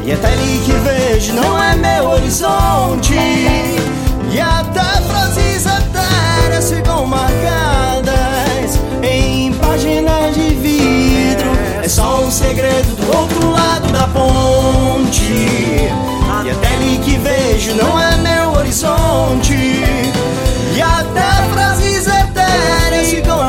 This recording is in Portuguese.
E até ali que vejo não é meu horizonte. E até frases etéreas ficam marcadas em páginas de vidro. É só um segredo do outro lado da ponte. E até ali que vejo não é meu horizonte. E até frases etéreas ficam